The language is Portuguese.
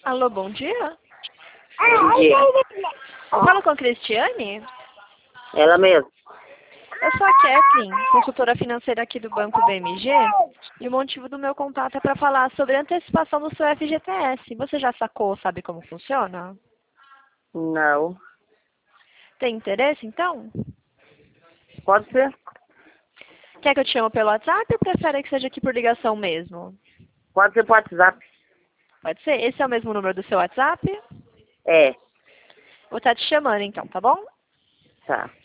Alô, bom dia. Bom dia. Falo com a Cristiane? Ela mesmo. Eu sou a Kathleen, consultora financeira aqui do Banco BMG, e o motivo do meu contato é para falar sobre a antecipação do seu FGTS. Você já sacou, sabe como funciona? Não. Tem interesse, então? Pode ser? Quer que eu te chame pelo WhatsApp ou prefere que seja aqui por ligação mesmo? Pode ser por WhatsApp. Pode ser? Esse é o mesmo número do seu WhatsApp? É. Vou estar te chamando então, tá bom? Tá.